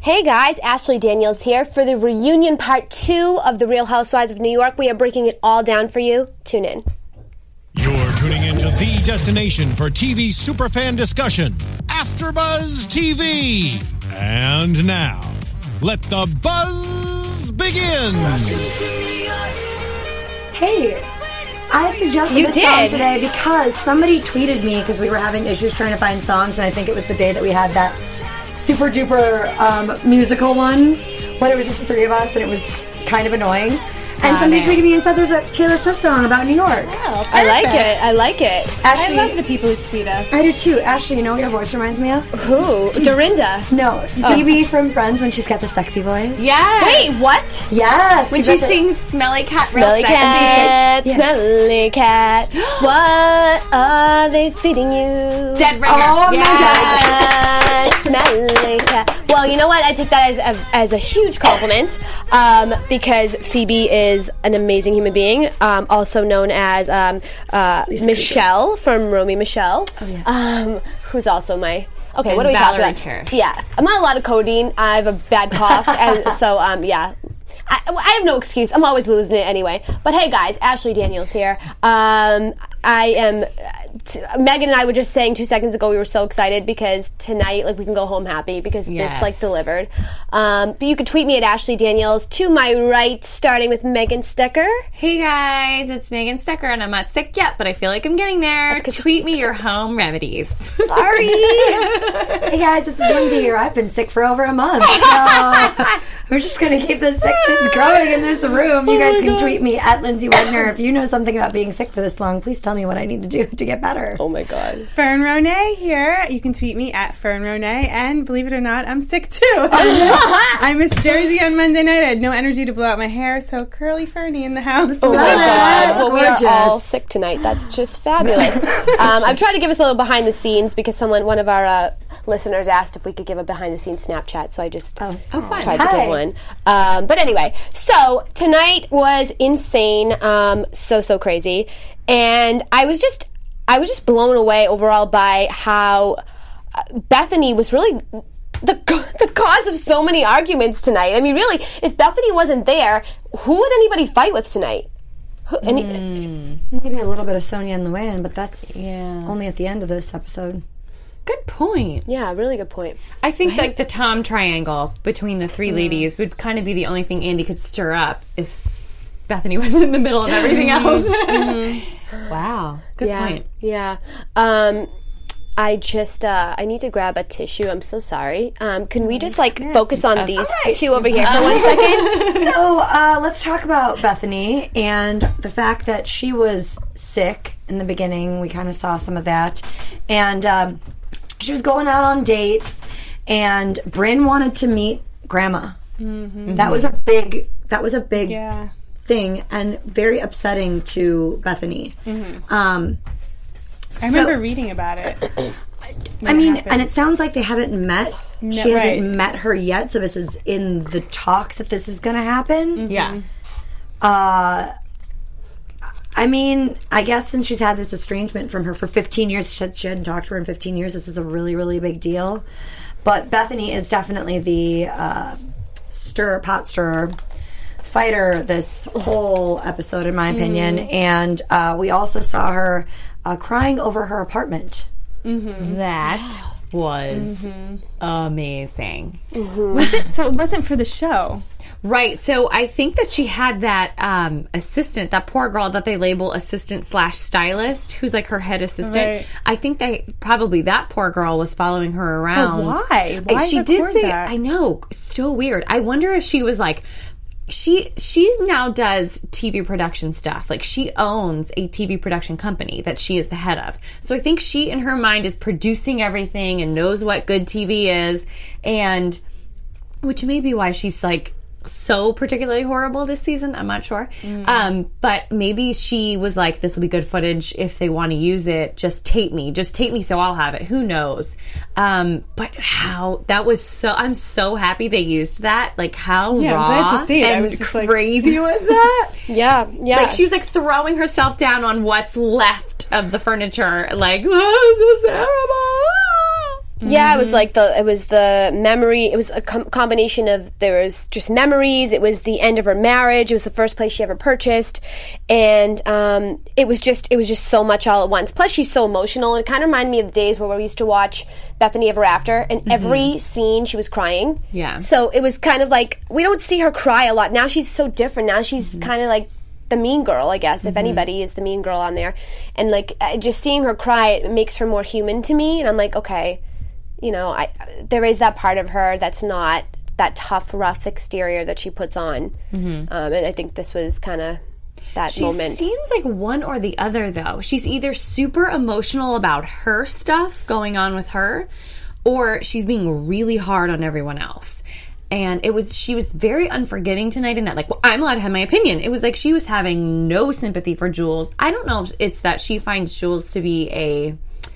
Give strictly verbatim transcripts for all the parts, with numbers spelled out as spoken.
Hey guys, Ashley Daniels here for the reunion part two of The Real Housewives of New York. We are breaking it all down for you. Tune in. You're tuning into the destination for T V superfan discussion, AfterBuzz T V. And now, let the buzz begin. Hey, I suggested You this did. song today because somebody tweeted me because we were having issues trying to find songs, and I think it was the day that we had that super duper um, musical one, but it was just the three of us, and it was kind of annoying. And Oh, somebody man. tweeted me and said there's a Taylor Swift song about New York. Oh, I like it. I like it. Ashley, I love the people who tweet us. I do too. Ashley, you know what your voice reminds me of? Who? Dorinda. No, Phoebe from Friends when she's got the sexy voice. Yes. Wait, what? Yes. When you she got the- sings Smelly Cat Smelly real sexy. cat, Yeah. smelly cat. What are they feeding you? Dead ringer. Oh, my Cat, smelly cat. Well, you know what? I take that as a, as a huge compliment um, because Phoebe is an amazing human being, um, also known as um, uh, Michelle from Romy Michelle, Oh, yes. um, who's also my... Okay, And what are we Valerie talking about? Cherish. Yeah, I'm on a lot of codeine. I have a bad cough, and so um, yeah. I, I have no excuse. I'm always losing it anyway. But hey, guys, Ashley Daniels here. Um, I am. T- Megan and I were just saying two seconds ago we were so excited because tonight, like, we can go home happy because Yes. this, like, delivered. Um, but you can tweet me at Ashley Daniels. To my right, starting with Megan Stecker. Hey guys, it's Megan Stecker, and I'm not sick yet, but I feel like I'm getting there. 'cause you're Tweet me your home remedies. Sorry. Hey guys, this is Lindsay here. I've been sick for over a month, so we're just going to keep this sickness growing in this room. You guys can tweet me at Lindsay Wagner. If you know something about being sick for this long, please tell me what I need to do to get better. Oh my God. Fern Ronay here. You can tweet me at Fern Ronay, and believe it or not, I'm sick too. I missed Jersey on Monday night. I had no energy to blow out my hair, so curly Fernie in the house. Oh my God. Well, we are Gorgeous. all sick tonight. That's just fabulous. um, I've tried to give us a little behind the scenes because someone, one of our uh, listeners asked if we could give a behind the scenes Snapchat, so I just Oh, fun. tried to Hi. give one. Um, but anyway, so tonight was insane, um, so so crazy, and I was just I was just blown away overall by how uh, Bethany was really the the cause of so many arguments tonight. I mean, really, if Bethany wasn't there, who would anybody fight with tonight? Who, any, Maybe a little bit of Sonia and Luann, but that's Yeah. only at the end of this episode. Good point. Yeah, really good point. I think like the Tom triangle between the three ladies would kind of be the only thing Andy could stir up if s- Bethany was in the middle of everything else. Wow. Good yeah, point. Yeah. Um, I just, uh, I need to grab a tissue. I'm so sorry. Um, can we just, like, focus on these right. two over here for one second? So uh, let's talk about Bethany and the fact that she was sick in the beginning. We kind of saw some of that. And um, she was going out on dates, and Brynn wanted to meet Grandma. Mm-hmm. That was a big, that was a big Yeah. thing and very upsetting to Bethany. Um, I remember reading about it. I mean, happened. and it sounds like they haven't met. No, she hasn't right. met her yet, so this is in the talks that this is going to happen. Yeah. Uh, I mean, I guess since she's had this estrangement from her for fifteen years, she said she hadn't talked to her in fifteen years. This is a really, really big deal. But Bethany is definitely the uh, stir, pot stirrer, fighter this whole episode, in my opinion. And uh, we also saw her uh, crying over her apartment. That was amazing. Was it, so it wasn't for the show. Right. So I think that she had that um, assistant, that poor girl that they label assistant slash stylist, who's like her head assistant. Right. I think that probably that poor girl was following her around. why? Like, Why she record did say, that? I know, it's so weird. I wonder if she was like, she she now does T V production stuff. Like, she owns a T V production company that she is the head of. So I think she, in her mind, is producing everything and knows what good T V is, and which may be why she's like so particularly horrible this season. I'm not sure. Mm. Um, but maybe she was like, this will be good footage if they want to use it. Just tape me. Just tape me so I'll have it. Who knows? Um, but how, that was so, I'm so happy they used that. Like, how Yeah, I'm raw glad to see it. I and was just like- crazy was that? Yeah, yeah. Like, she was like throwing herself down on what's left of the furniture. Like, oh, this is terrible. Yeah, it was like the it was the memory. It was a com- combination of there was just memories. It was the end of her marriage. It was the first place she ever purchased, and um, it was just it was just so much all at once. Plus, she's so emotional. It kind of reminded me of the days where we used to watch Bethany Ever After, and every scene she was crying. Yeah. So it was kind of like we don't see her cry a lot now. She's so different now. She's kind of like the mean girl, I guess, if anybody is the mean girl on there, and like uh, just seeing her cry, it makes her more human to me, and I'm like, okay. You know, I, there is that part of her that's not that tough, rough exterior that she puts on. Mm-hmm. Um, and I think this was kind of that she moment. She seems like one or the other, though. She's either super emotional about her stuff going on with her, or she's being really hard on everyone else. And it was she was very unforgiving tonight in that, like, well, I'm allowed to have my opinion. It was like she was having no sympathy for Jules. I don't know if it's that she finds Jules to be a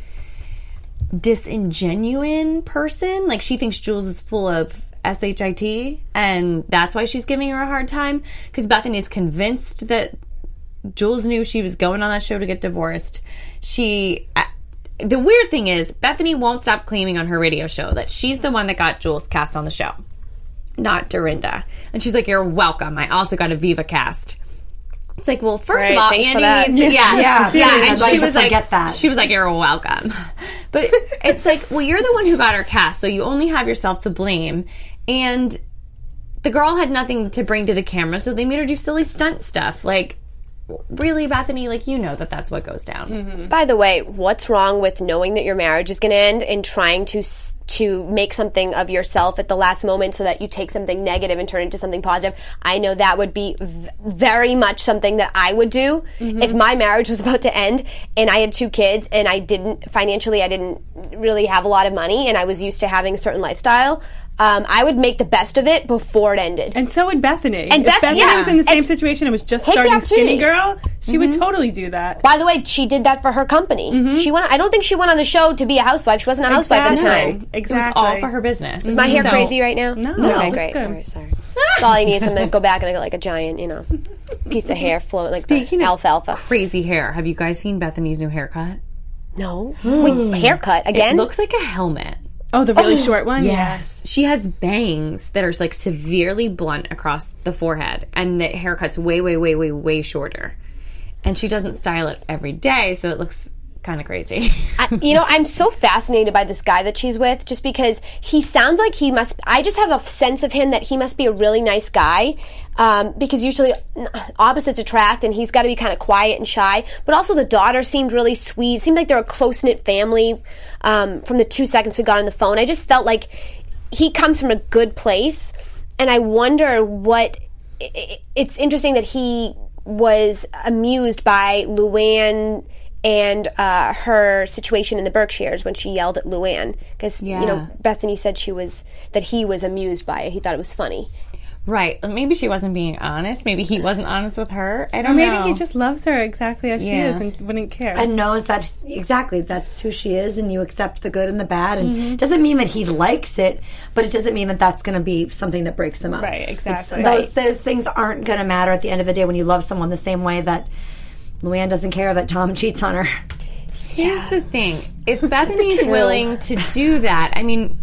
disingenuine person. Like, she thinks Jules is full of S H I T, and that's why she's giving her a hard time, because Bethany is convinced that Jules knew she was going on that show to get divorced. She the weird thing is Bethany won't stop claiming on her radio show that she's the one that got Jules cast on the show, not Dorinda. And she's like, you're welcome, I also got a Viva cast. It's like, well, first Right, of all, thanks for Andy that. needs to, yeah, Yeah, yeah, I'd and like she to was like, forget that. she was like, you're welcome. But it's like, well, you're the one who got her cast, so you only have yourself to blame. And the girl had nothing to bring to the camera, so they made her do silly stunt stuff. Like, really, Bethany, like, you know that that's what goes down. Mm-hmm. By the way, what's wrong with knowing that your marriage is going to end and trying to s- to make something of yourself at the last moment so that you take something negative and turn it into something positive? I know that would be v- very much something that I would do mm-hmm. if my marriage was about to end and I had two kids and I didn't, financially, I didn't really have a lot of money and I was used to having a certain lifestyle. Um, I would make the best of it before it ended. And so would Bethany. And if Beth- Bethany yeah. was in the same And situation and was just take the starting Skinny opportunity. Girl, she Mm-hmm. would totally do that. By the way, she did that for her company. Mm-hmm. She went. I don't think she went on the show to be a housewife. She wasn't a housewife at the Exactly. time. Exactly. It was all for her business. Is my hair So- crazy right now? No, Okay, it's great. good. All right, sorry. That's all I need is I'm going to go back and I got like a giant, you know, piece of hair float like Speaking the of alfalfa. crazy hair, have you guys seen Bethany's new haircut? No. Wait, haircut again? It looks like a helmet. Oh, the really short one? Yes. She has bangs that are like severely blunt across the forehead, and the haircut's way, way, way, way, way shorter. And she doesn't style it every day, so it looks kind of crazy. I, you know, I'm so fascinated by this guy that she's with just because he sounds like he must, I just have a sense of him that he must be a really nice guy um, because usually opposites attract and he's got to be kind of quiet and shy. But also the daughter seemed really sweet. It seemed like they're a close-knit family um, from the two seconds we got on the phone. I just felt like he comes from a good place and I wonder what, it's interesting that he was amused by Luann and uh, her situation in the Berkshires when she yelled at Luann. Because, Yeah. you know, Bethany said she was, that he was amused by it. He thought it was funny. Right. Maybe she wasn't being honest. Maybe he wasn't honest with her. I don't Or maybe know. he just loves her exactly as she Yeah. is and wouldn't care. And knows that exactly that's who she is, and you accept the good and the bad. And it doesn't mean that he likes it, but it doesn't mean that that's going to be something that breaks them up. Right, exactly. It's, those, those things aren't going to matter at the end of the day when you love someone the same way that Luann doesn't care that Tom cheats on her. Here's the thing. If Bethany's willing to do that, I mean,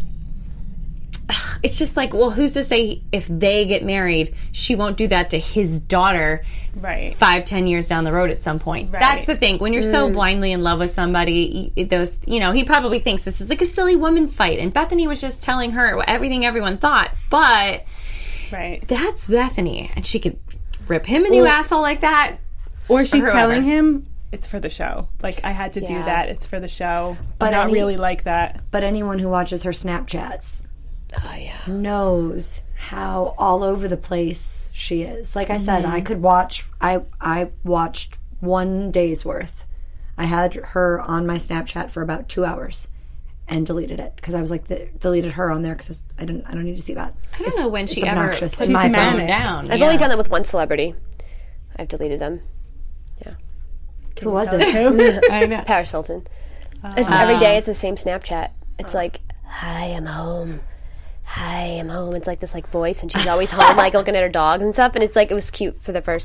ugh, it's just like, well, who's to say if they get married, she won't do that to his daughter right. five, ten years down the road at some point. Right. That's the thing. When you're so blindly in love with somebody, y- those, you know, he probably thinks this is like a silly woman fight. And Bethany was just telling her everything everyone thought. But Right. that's Bethany. And she could rip him a new asshole like that. Or she's whoever. telling him it's for the show. Like, I had to do Yeah. that. It's for the show. But But not any- really like that. But anyone who watches her Snapchats Oh, yeah. knows how all over the place she is. Like I said, I could watch. I I watched one day's worth. I had her on my Snapchat for about two hours, and deleted it because I was like, the, deleted her on there because I didn't. I don't need to see that. I don't know when she ever obnoxious. put She's my phone manic. down. I've Yeah. only done that with one celebrity. I've deleted them. Who was it? I know. Paris Hilton. It's just every day it's the same Snapchat. It's like, hi, I'm home. Hi, I'm home. It's like this like voice, and she's always home, like looking at her dogs and stuff. And it's like it was cute for the first like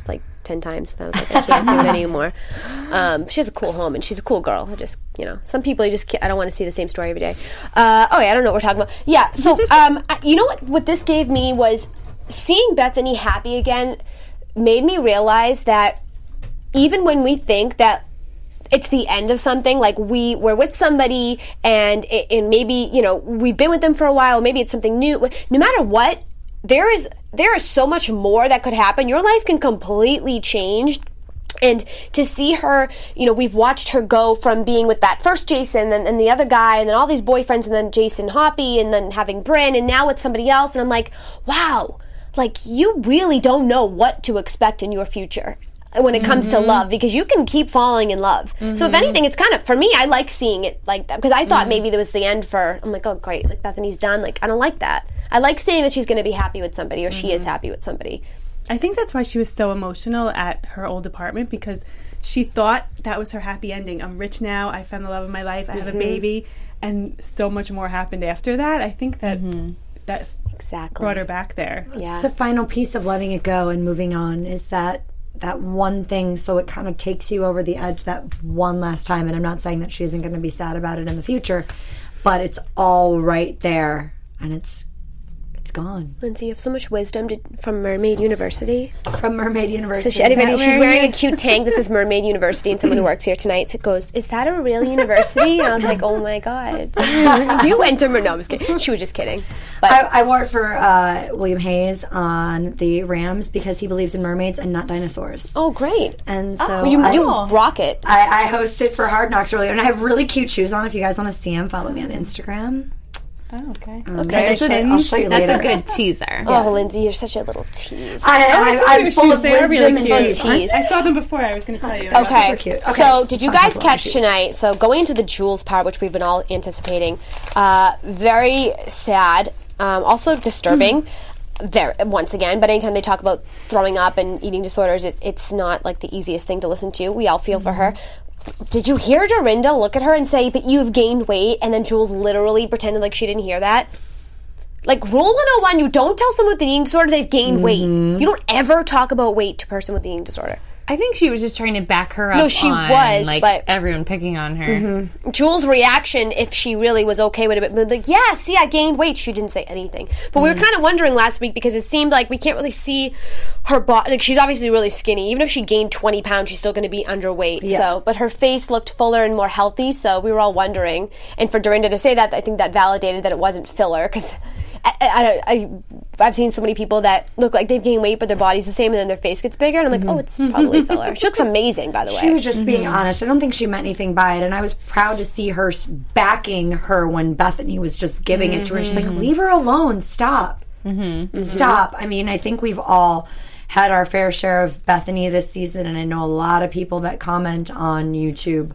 ten times. And I was like, I can't do it anymore. Um, she has a cool home, and she's a cool girl. I just, you know, some people you just can't, I don't want to see the same story every day. Uh, oh, yeah, I don't know what we're talking about. Yeah, so um, I, you know what? What this gave me was seeing Bethany happy again made me realize that even when we think that it's the end of something, like we we're with somebody and it, and maybe, you know, we've been with them for a while, maybe it's something new, no matter what, there is there is so much more that could happen. Your life can completely change. And to see her, you know, we've watched her go from being with that first Jason and, and the other guy and then all these boyfriends and then Jason Hoppy and then having Bryn and now with somebody else, and I'm like, wow, like you really don't know what to expect in your future when it comes mm-hmm. to love, because you can keep falling in love. Mm-hmm. So if anything, it's kind of, for me, I like seeing it like that, because I thought mm-hmm. maybe that was the end for, I'm like, oh great, like Bethany's done. Like, I don't like that. I like seeing that she's going to be happy with somebody, or mm-hmm. she is happy with somebody. I think that's why she was so emotional at her old apartment, because she thought that was her happy ending. I'm rich now, I found the love of my life, I have mm-hmm. a baby, and so much more happened after that. I think that mm-hmm. that exactly brought her back there. Yeah. It's the final piece of letting it go and moving on, is that that one thing, so it kind of takes you over the edge that one last time. And I'm not saying that she isn't going to be sad about it in the future, but it's all right there, and it's it's gone. Lindsay, you have so much wisdom to, from Mermaid University. From Mermaid University. So she, anybody, she's wearing a cute tank that says Mermaid University, and someone who works here tonight goes, is that a real university? And I was like, oh my God. You went to Mermaid. No, I was kidding. She was just kidding. But I, I wore it for uh, William Hayes on the Rams because he believes in mermaids and not dinosaurs. Oh, great. And so oh, you, I, you rock it. I, I hosted for Hard Knocks earlier, and I have really cute shoes on. If you guys want to see them, follow me on Instagram. Oh, okay. Um, okay. That's a, I'll show you that's later. a good teaser. Yeah. Oh, Lindsay, you're such a little tease. I, I, I'm full of wisdom really and cute. tease. I, I saw them before. I was going to tell you. Okay. Super cute. Okay. So, did you guys catch shoes. tonight? So, going into the Jules part, which we've been all anticipating, uh, very sad, um, also disturbing. Mm. There, once again, but anytime they talk about throwing up and eating disorders, it, it's not like the easiest thing to listen to. We all feel mm-hmm. for her. Did you hear Dorinda look at her and say, but you've gained weight? And then Jules literally pretended like she didn't hear that? Like, rule one oh one, you don't tell someone with an eating disorder they've gained mm-hmm. weight. You don't ever talk about weight to a person with an eating disorder. I think she was just trying to back her up. No, she on, was, like, but everyone picking on her. Mm-hmm. Jules' reaction, if she really was okay with it, but like, yeah, see, I gained weight. She didn't say anything. But mm-hmm. we were kind of wondering last week, because it seemed like we can't really see her body. Like, she's obviously really skinny. Even if she gained twenty pounds, she's still going to be underweight. Yeah. So, but her face looked fuller and more healthy. So we were all wondering. And for Dorinda to say that, I think that validated that it wasn't filler, because I, I, I, I've seen so many people that look like they've gained weight, but their body's the same, and then their face gets bigger, and I'm like, mm-hmm. oh, it's probably filler. She looks amazing, by the way. She was just mm-hmm. being honest. I don't think she meant anything by it, and I was proud to see her backing her when Bethany was just giving mm-hmm. it to her. She's like, leave her alone. Stop. Mm-hmm. Stop. I mean, I think we've all had our fair share of Bethany this season, and I know a lot of people that comment on YouTube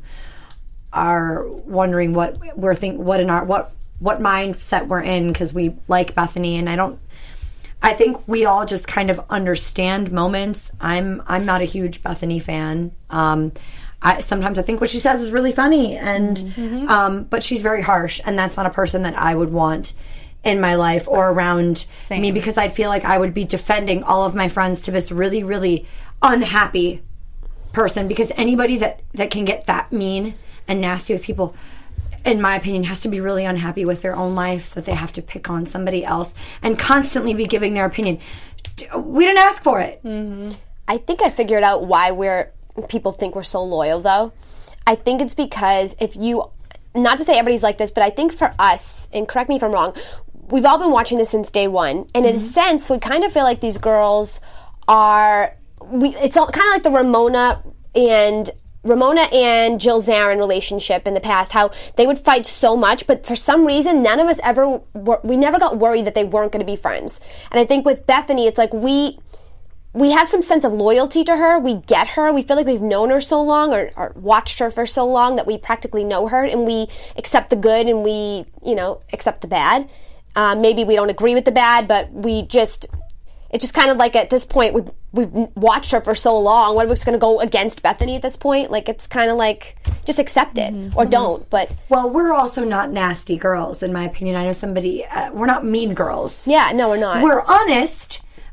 are wondering what we're think what in our what what mindset we're in, because we like Bethany, and I don't I think we all just kind of understand moments. I'm I'm not a huge Bethany fan. Um, I, sometimes I think what she says is really funny, and mm-hmm. um, but she's very harsh, and that's not a person that I would want in my life or around Same. me, because I'd feel like I would be defending all of my friends to this really, really unhappy person, because anybody that, that can get that mean and nasty with people, in my opinion, has to be really unhappy with their own life, that they have to pick on somebody else and constantly be giving their opinion. We didn't ask for it. Mm-hmm. I think I figured out why we're people think we're so loyal, though. I think it's because if you, not to say everybody's like this, but I think for us, and correct me if I'm wrong, we've all been watching this since day one, and mm-hmm. in a sense, we kind of feel like these girls are, we. It's all, kind of like the Ramona and Ramona and Jill Zarin relationship in the past, how they would fight so much, but for some reason, none of us ever, were, we never got worried that they weren't going to be friends. And I think with Bethany, it's like we, we have some sense of loyalty to her. We get her. We feel like we've known her so long, or, or watched her for so long, that we practically know her, and we accept the good and we, you know, accept the bad. Uh, maybe we don't agree with the bad, but we just, it's just kind of like at this point, we've, we've watched her for so long. What are we just going to go against Bethany at this point? Like, it's kind of like, just accept it mm-hmm. or don't. But well, we're also not nasty girls, in my opinion. I know somebody, uh, we're not mean girls. Yeah, no, we're not. We're honest.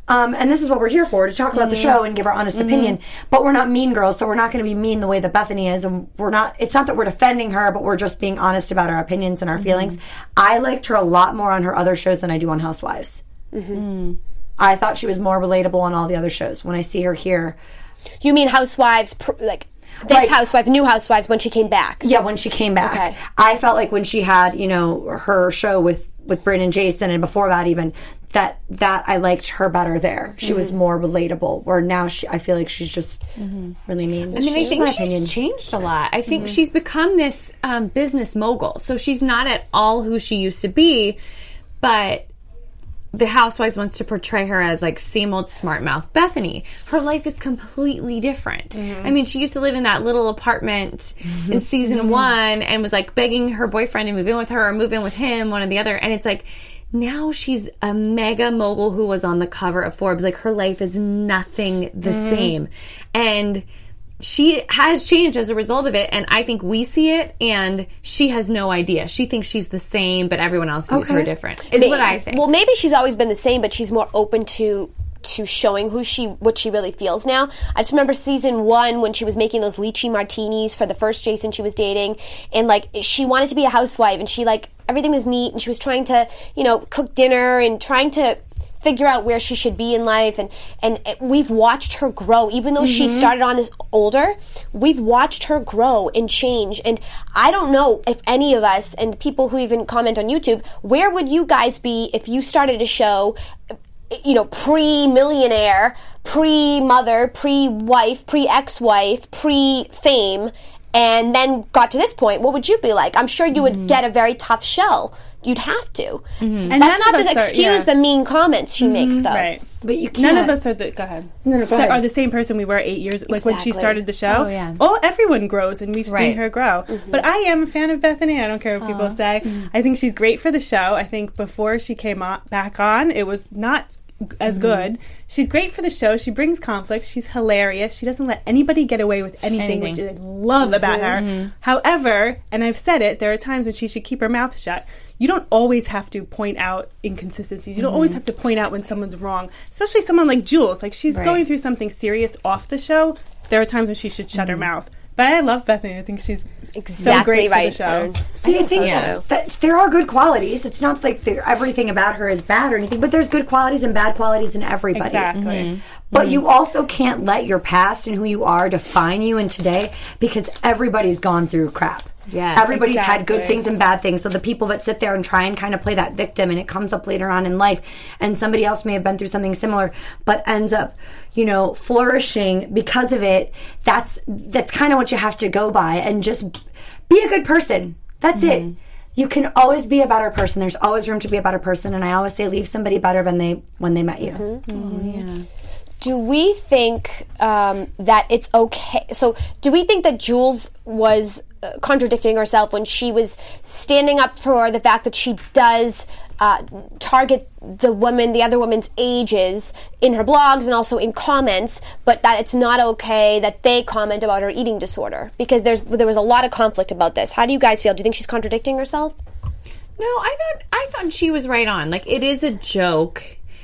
Um, and this is what we're here for, to talk about the show and give our honest mm-hmm. opinion. But we're not mean girls, so we're not going to be mean the way that Bethany is. And we're not, it's not that we're defending her, but we're just being honest about our opinions and our mm-hmm. feelings. I liked her a lot more on her other shows than I do on Housewives. Mm-hmm. I thought she was more relatable on all the other shows. When I see her here. You mean Housewives, pr- like... This like, housewife, new housewives, when she came back. Yeah, when she came back. Okay. I felt like when she had, you know, her show with, with Brynn and Jason, and before that even, that that I liked her better there. She mm-hmm. was more relatable. Where now she, I feel like she's just mm-hmm. really mean. I mean, I think she's opinion. changed a lot. I think mm-hmm. she's become this um, business mogul. So she's not at all who she used to be, but... The Housewives wants to portray her as like same old smart mouth Bethany. Her life is completely different. Mm-hmm. I mean, she used to live in that little apartment mm-hmm. in season mm-hmm. one and was like begging her boyfriend to move in with her or move in with him, one or the other. And it's like, now she's a mega mogul who was on the cover of Forbes. Like, her life is nothing the mm-hmm. same. And she has changed as a result of it, and I think we see it, and she has no idea. She thinks she's the same, but everyone else views okay. her different. Is maybe, what I think. Well, maybe she's always been the same, but she's more open to to showing who she what she really feels now. I just remember season one when she was making those lychee martinis for the first Jason she was dating, and like she wanted to be a housewife, and she like everything was neat, and she was trying to you know cook dinner and trying to figure out where she should be in life, and and we've watched her grow. Even though mm-hmm. she started on this older, we've watched her grow and change. And I don't know if any of us, and people who even comment on YouTube, where would you guys be if you started a show, you know, pre-millionaire, pre-mother, pre-wife, pre-ex-wife, pre-fame, and then got to this point? What would you be like? I'm sure you would mm-hmm. get a very tough shell. You'd have to. Mm-hmm. And that's not to excuse are, yeah. the mean comments she mm-hmm. makes, though. Right. But you can't. None of us are the. Go ahead. No, no, go ahead. Are the same person we were eight years. Like exactly. when she started the show. Oh yeah. Well, everyone grows, and we've right. seen her grow. Mm-hmm. But I am a fan of Bethany. I don't care what people say. Mm-hmm. I think she's great for the show. I think before she came on, back on, it was not as mm-hmm. good. She's great for the show. She brings conflict. She's hilarious. She doesn't let anybody get away with anything, anything. which I love mm-hmm. about her. Mm-hmm. However, and I've said it, there are times when she should keep her mouth shut. You don't always have to point out inconsistencies. You don't mm-hmm. always have to point out when someone's wrong, especially someone like Jules. Like, she's right. going through something serious off the show. There are times when she should shut mm-hmm. her mouth. But I love Bethany. I think she's exactly so great right for the show. See, I think yeah. that, that there are good qualities. It's not like everything about her is bad or anything, but there's good qualities and bad qualities in everybody. Exactly. Mm-hmm. But mm-hmm. you also can't let your past and who you are define you in today, because everybody's gone through crap. Yes, Everybody's exactly. had good things and bad things. So the people that sit there and try and kind of play that victim, and it comes up later on in life, and somebody else may have been through something similar, but ends up, you know, flourishing because of it. That's that's kind of what you have to go by, and just be a good person. That's mm-hmm. it. You can always be a better person. There's always room to be a better person, and I always say, leave somebody better than they when they met you. Mm-hmm. Mm-hmm. Yeah. Do we think um, that it's okay? So, do we think that Jules was uh, contradicting herself when she was standing up for the fact that she does uh, target the woman, the other woman's ages in her blogs and also in comments, but that it's not okay that they comment about her eating disorder? Because there's there was a lot of conflict about this. How do you guys feel? Do you think she's contradicting herself? No, I thought I thought she was right on. Like, it is a joke,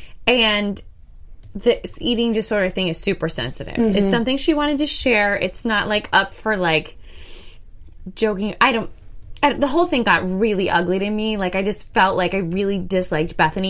and this eating disorder thing is super sensitive. Mm-hmm. It's something she wanted to share. It's not like up for like joking. I don't. I, the whole thing got really ugly to me. Like, I just felt like I really disliked Bethany.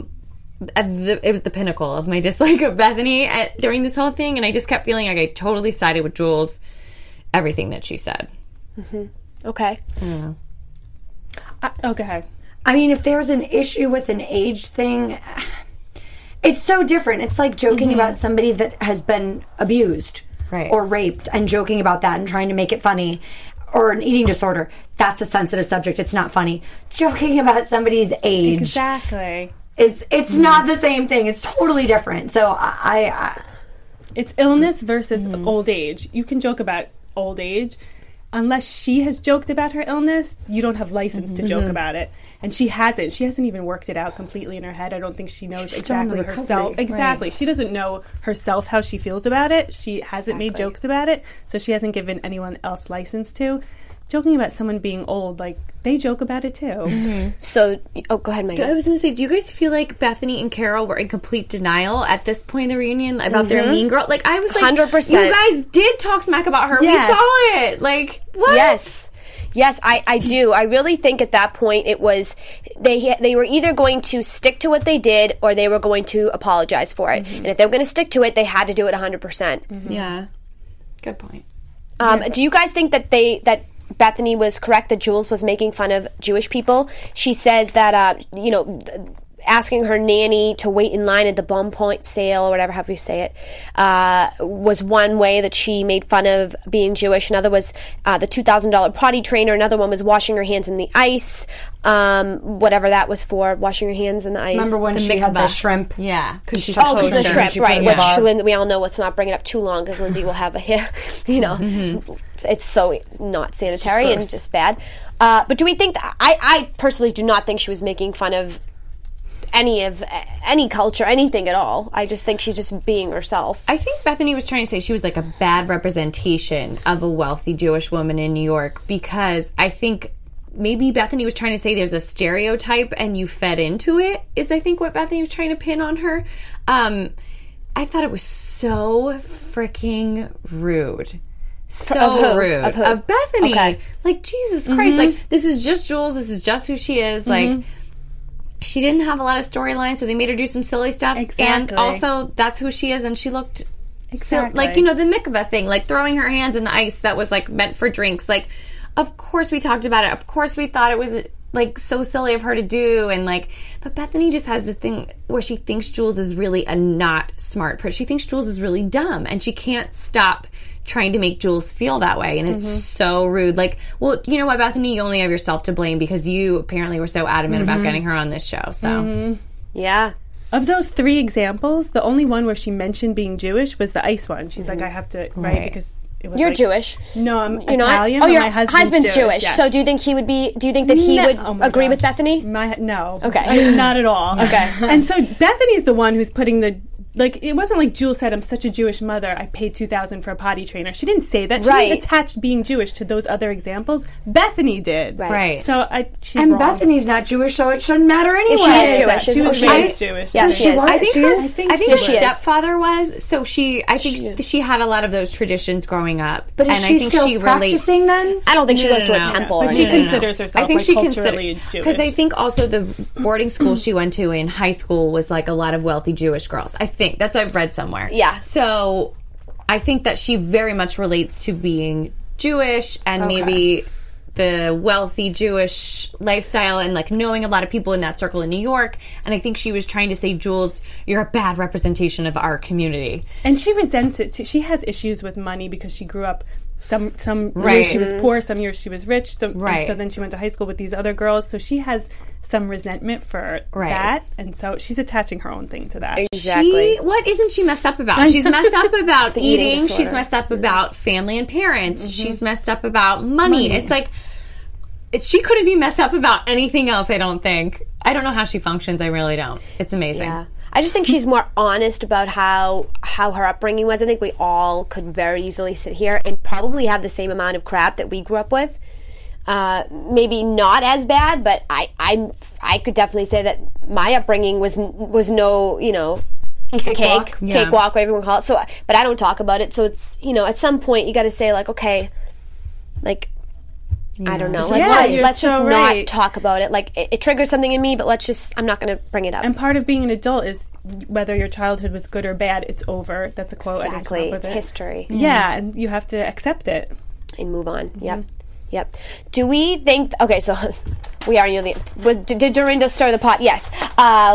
It was the pinnacle of my dislike of Bethany at, during this whole thing, and I just kept feeling like I totally sided with Jules. Everything that she said. Mm-hmm. Okay. Yeah. Uh, okay. I mean, if there's an issue with an age thing, it's so different. It's like joking mm-hmm. about somebody that has been abused right. or raped, and joking about that and trying to make it funny. Or an eating disorder. That's a sensitive subject. It's not funny. Joking about somebody's age. Exactly. It's, it's mm-hmm. not the same thing. It's totally different. So I... I it's illness versus mm-hmm. old age. You can joke about old age. Unless she has joked about her illness, you don't have license mm-hmm. to joke about it. And she hasn't. She hasn't even worked it out completely in her head. I don't think she knows She's exactly herself. Exactly. Right. She doesn't know herself how she feels about it. She hasn't exactly. made jokes about it, so she hasn't given anyone else license to. joking about someone being old, like, they joke about it too. Mm-hmm. So, oh, go ahead, Megan. I was going to say, do you guys feel like Bethany and Carol were in complete denial at this point in the reunion about mm-hmm. their mean girl? Like, I was like, one hundred percent. You guys did talk smack about her. Yes. We saw it. Like, what? Yes. Yes, I, I do. I really think at that point it was, they they were either going to stick to what they did or they were going to apologize for it. Mm-hmm. And if they were going to stick to it, they had to do it one hundred percent. Mm-hmm. Yeah. Good point. Um, yeah. Do you guys think that they, that Bethany was correct that Jules was making fun of Jewish people? She says that, uh, you know, asking her nanny to wait in line at the Bon Point sale or whatever, however you say it, uh, was one way that she made fun of being Jewish. Another was uh, the two thousand dollars potty trainer. Another one was washing her hands in the ice, um, whatever that was for, washing her hands in the ice. Remember when the she had the shrimp? Yeah. Cause she's oh, because the shrimp, right. Which yeah. Lin- we all know, let's not bring it up too long because Lindsay will have a hit, you know. Mm-hmm. It's so not sanitary just and just bad. Uh, but do we think, that, I, I personally do not think she was making fun of any of any culture, anything at all. I just think she's just being herself. I think Bethany was trying to say she was like a bad representation of a wealthy Jewish woman in New York, because I think maybe Bethany was trying to say there's a stereotype and you fed into it, is I think what Bethany was trying to pin on her. Um, I thought it was so freaking rude. So of who? rude. Of, who? Of Bethany. Okay. Like, Jesus Christ. Mm-hmm. Like, this is just Jules. This is just who she is. Mm-hmm. Like, she didn't have a lot of storylines, so they made her do some silly stuff. Exactly. And also, that's who she is, and she looked... Exactly. So, like, you know, the mikveh thing, like, throwing her hands in the ice that was, like, meant for drinks. Like, of course we talked about it. Of course we thought it was, like, so silly of her to do. And, like... But Bethany just has the thing where she thinks Jules is really a not smart person. She thinks Jules is really dumb, and she can't stop trying to make Jules feel that way, and it's mm-hmm. so rude. Like, well, you know what, Bethany, you only have yourself to blame because you apparently were so adamant mm-hmm. about getting her on this show. So, mm-hmm. yeah. Of those three examples, the only one where she mentioned being Jewish was the ice one. She's mm-hmm. like, I have to, right, right. because it was You're like, Jewish. No, I'm You're Italian. Not? Oh, your my husband's, husband's Jewish. Jewish yes. So do you think he would be, do you think that he no, would oh agree God. with Bethany? My, no. Okay. I mean, not at all. Okay. And so Bethany's the one who's putting the, like, it wasn't like Jules said, I'm such a Jewish mother, I paid two thousand dollars for a potty trainer. She didn't say that. She right. didn't attach being Jewish to those other examples. Bethany did. Right. right. So I, she's And wrong. Bethany's not Jewish, so it shouldn't matter anyway. She is Jewish. She was she raised is. Jewish. Yeah, she she is. was. I think She her, is? I I think, think her she is. stepfather was. So she, I think She- she had a lot of those traditions growing up. But is and she I think still she relates. practicing then? I don't think she No, goes no, to a no. temple. But or she anything. considers herself I think like she culturally consider, Jewish. because I think also the boarding school she went to in high school was like a lot of wealthy Jewish girls. I think that's what I've read somewhere. Yeah. So I think that she very much relates to being Jewish and Okay. maybe the wealthy Jewish lifestyle and like knowing a lot of people in that circle in New York. And I think she was trying to say, Jules, you're a bad representation of our community. And she resents it too. She has issues with money because she grew up. Some some Right. years she was poor, some years she was rich. So, and Right. so then she went to high school with these other girls. So she has some resentment for Right. that, and so she's attaching her own thing to that. Exactly. She, what isn't she messed up about? She's messed up about eating eating. disorder. She's messed up about family and parents. She's messed up about money. Money. It's like it, she couldn't be messed up about anything else. I don't think. I don't know how she functions. I really don't. It's amazing. Yeah. I just think she's more honest about how how her upbringing was. I think we all could very easily sit here and probably have the same amount of crap that we grew up with. Uh, maybe not as bad, but I I'm I could definitely say that my upbringing was was no you know piece of cake, Cakewalk. Yeah. cakewalk, whatever you want to call it. So, but I don't talk about it. So it's you know at some point you got to say like okay, like. I don't know. Let's Yeah, just, you're let's so just right. not talk about it. Like it, it triggers something in me, but let's just. I'm not going to bring it up. And part of being an adult is whether your childhood was good or bad, it's over. That's a quote. Exactly. I didn't come up It's with it. history. Yeah, and you have to accept it. And move on. Yep. Yep. Do we think? Okay, so we are near the end. Was, did, did Dorinda stir the pot? Yes. Uh,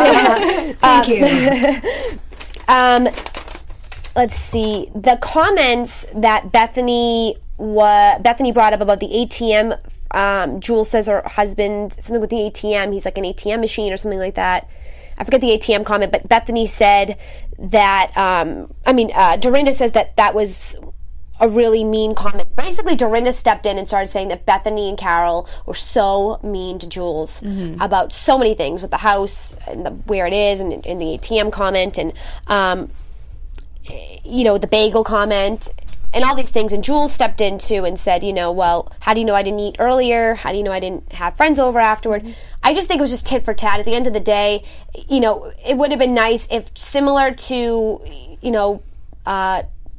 Thank you. um, let's see. The comments that Bethany wa- Bethany brought up about the A T M. Um, Jules says her husband something with the A T M. He's like an A T M machine or something like that. I forget the A T M comment, but Bethany said that. Um, I mean, uh, Dorinda says that that was a really mean comment. Basically, Dorinda stepped in and started saying that Bethany and Carol were so mean to Jules mm-hmm. about so many things with the house and the, where it is, and, and the A T M comment, and um, you know the bagel comment. and all these things. And Jules stepped in too and said, you know, well, how do you know I didn't eat earlier? How do you know I didn't have friends over afterward? Mm-hmm. I just think it was just tit for tat. At the end of the day, you know, it would have been nice if, similar to, you know, uh,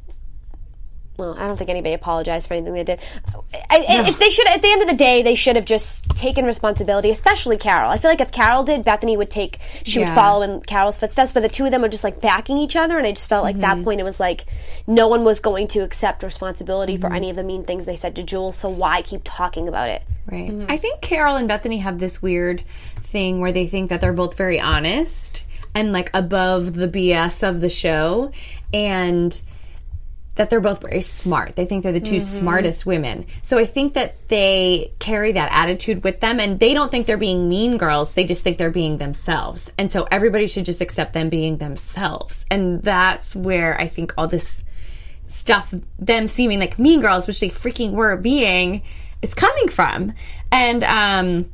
well, I don't think anybody apologized for anything they did. I, no. If they should, at the end of the day, they should have just taken responsibility, especially Carol. I feel like if Carol did, Bethany would take, she yeah. would follow in Carol's footsteps, but the two of them were just like backing each other, and I just felt like mm-hmm. that point it was like no one was going to accept responsibility mm-hmm. for any of the mean things they said to Jules, so why keep talking about it? Right. Mm-hmm. I think Carol and Bethany have this weird thing where they think that they're both very honest and like above the B S of the show, and that they're both very smart. They think they're the two mm-hmm. smartest women. So I think that they carry that attitude with them, and they don't think they're being mean girls. They just think they're being themselves. And so everybody should just accept them being themselves. And that's where I think all this stuff, them seeming like mean girls, which they freaking were being, is coming from. And, um...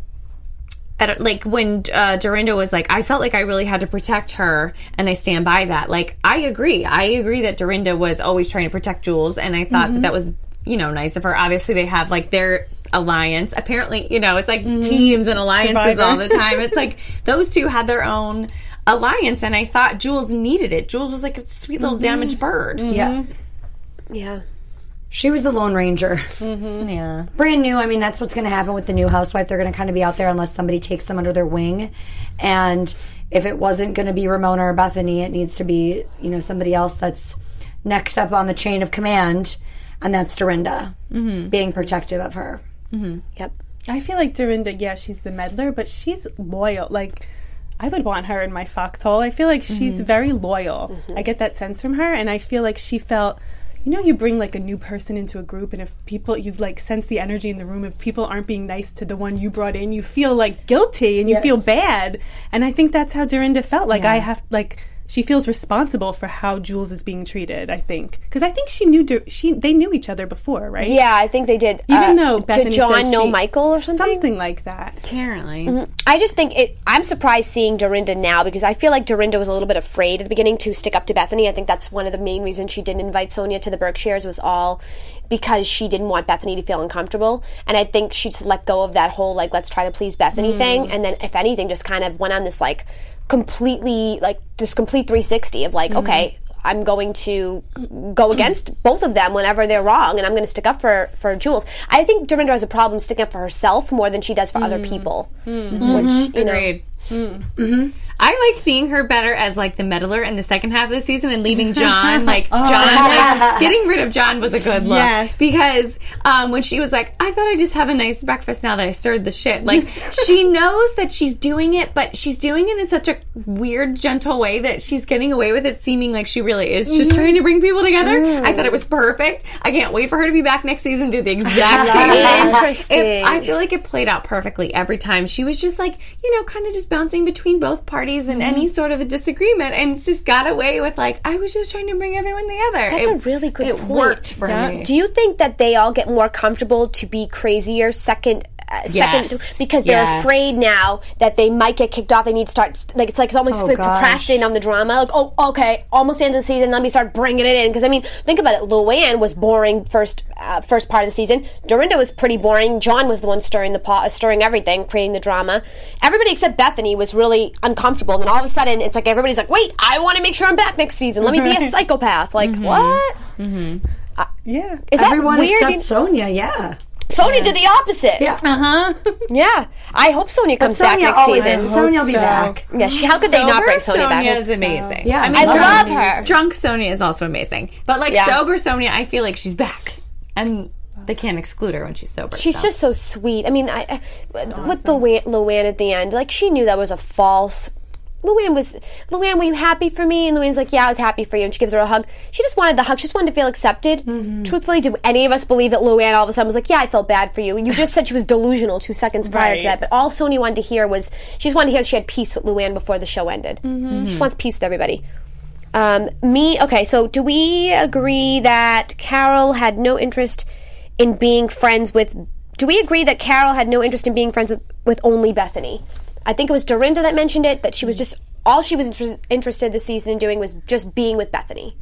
like when uh, Dorinda was like, I felt like I really had to protect her, and I stand by that. Like, I agree. I agree that Dorinda was always trying to protect Jules, and I thought mm-hmm. that that was, you know, nice of her. Obviously, they have, like, their alliance. Apparently, you know, it's like mm-hmm. teams and alliances Survivor. all the time. It's like those two had their own alliance, and I thought Jules needed it. Jules was like a sweet little mm-hmm. damaged bird. Mm-hmm. Yeah. Yeah. She was the Lone Ranger. Mm-hmm. Yeah. Brand new. I mean, that's what's going to happen with the new housewife. They're going to kind of be out there unless somebody takes them under their wing. And if it wasn't going to be Ramona or Bethany, it needs to be, you know, somebody else that's next up on the chain of command. And that's Dorinda, mm-hmm. being protective of her. Mm-hmm. Yep. I feel like Dorinda, yeah, she's the meddler, but she's loyal. Like, I would want her in my foxhole. I feel like she's mm-hmm. very loyal. Mm-hmm. I get that sense from her, and I feel like she felt... You know, you bring, like, a new person into a group, and if people, you like, sense the energy in the room. If people aren't being nice to the one you brought in, you feel, like, guilty, and you yes. feel bad. And I think that's how Dorinda felt. Like, yeah. I have, like... She feels responsible for how Jules is being treated, I think. Because I think she knew she they knew each other before, right? Yeah, I think they did. Even uh, though Bethany did John know she, Michael or something? Something like that. Apparently. Mm-hmm. I just think it... I'm surprised seeing Dorinda now, because I feel like Dorinda was a little bit afraid at the beginning to stick up to Bethany. I think that's one of the main reasons she didn't invite Sonia to the Berkshires, was all because she didn't want Bethany to feel uncomfortable. And I think she just let go of that whole, like, let's try to please Bethany mm. thing. And then, if anything, just kind of went on this, like... completely, like, this complete three sixty of, like, mm-hmm. okay, I'm going to go against both of them whenever they're wrong, and I'm going to stick up for, for Jules. I think Dorinda has a problem sticking up for herself more than she does for mm-hmm. other people. Mm-hmm. Which, you know... Agreed. Mm-hmm. I like seeing her better as, like, the meddler in the second half of the season and leaving John. Like, oh. John, like, getting rid of John was a good look. Yes. Because um, when she was like, I thought I'd just have a nice breakfast now that I stirred the shit. Like, she knows that she's doing it, but she's doing it in such a weird, gentle way that she's getting away with it, seeming like she really is just mm-hmm. trying to bring people together. Mm. I thought it was perfect. I can't wait for her to be back next season and do the exact same thing. Interesting. It, I feel like it played out perfectly every time. She was just like, you know, kind of just bouncing between both parties and mm-hmm. any sort of a disagreement, and just got away with, like, I was just trying to bring everyone together. That's it, a really good it point. It worked for yeah. me. Do you think that they all get more comfortable to be crazier second uh, yes. second because they're yes. afraid now that they might get kicked off? They need to start, like, it's like it's almost Oh, like gosh. procrastinating on the drama. Like, oh, okay, almost the end of the season, let me start bringing it in. Because, I mean, think about it. Luann was boring first uh, first part of the season. Dorinda was pretty boring. John was the one stirring the pot, uh, stirring everything, creating the drama. Everybody except Bethany was really uncomfortable. And then all of a sudden, it's like everybody's like, wait, I want to make sure I'm back next season. Let me be a psychopath. Like, mm-hmm. what? Mm-hmm. Uh, Yeah. Is that Everyone weird? except Sonia, yeah. Sonia yeah. did the opposite. Yeah. Uh-huh. Yeah. I hope Sonia comes Sonia back next always season. is. Sonia will be so. back. Yeah, she, how could they not Sober bring Sonia, Sonia back? is amazing. Yeah, I mean, I drunk- love her. Drunk Sonia is also amazing. But, like, Yeah. sober Sonia, I feel like she's back. And they can't exclude her when she's sober. She's so. just so sweet. I mean, I, I with Luann, Luann at the end, like, she knew that was a false. Luann was, Luann, were you happy for me? And Luann's like, yeah, I was happy for you. And she gives her a hug. She just wanted the hug. She just wanted to feel accepted. Mm-hmm. Truthfully, do any of us believe that Luann all of a sudden was like, yeah, I felt bad for you? You just said she was delusional two seconds prior Right. to that. But all Sonia wanted to hear was, she just wanted to hear she had peace with Luann before the show ended. Mm-hmm. She just wants peace with everybody. Um, me, okay, so do we agree that Carol had no interest in being friends with, do we agree that Carol had no interest in being friends with, with only Bethany? I think it was Dorinda that mentioned it, that she was just, all she was inter- interested this season in doing was just being with Bethany.